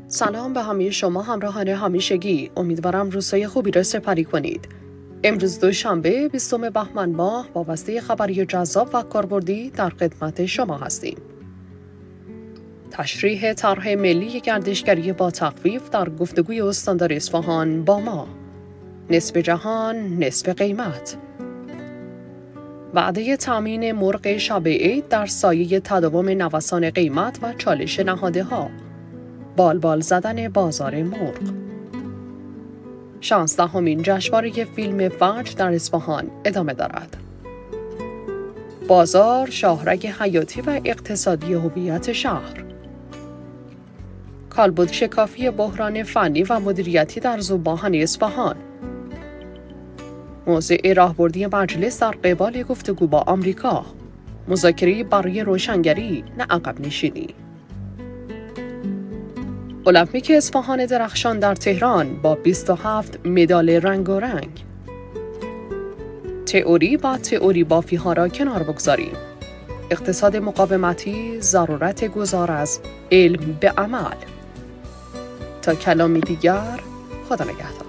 سلام به همه شما همراهان همیشگی. امیدوارم روزهای خوبی را سپری کنید. امروز دوشنبه 20 بهمن ماه با بسته خبری جذاب و کاربردی در خدمت شما هستیم. تشریح طرح ملی گردشگری با تخفیف در گفتگوی استاندار اصفهان با ما. نصف جهان نصف قیمت. وعده تامین مرغ شب عید در سایه تداوم نوسان قیمت و چالش نهاده‌ها. بالبال زدن بازار مرغ. 16مین جشنواره فیلم فجر در اصفهان ادامه دارد. بازار شاهرگ حیاتی و اقتصادی هویت شهر. کالبد شکافی بحران فنی و مدیریتی در زوباهن اصفهان. موضع راهبردی مجلس در قبال گفتگو با آمریکا. مذاکره برای روشنگری نه عقب نشینی. المپیک اصفهان درخشان در تهران با 27 مدال رنگارنگ. تئوری بافی‌ها را کنار بگذاریم. اقتصاد مقاومتی ضرورت گذار از علم به عمل. تا کلامی دیگر، خدا نگهدار.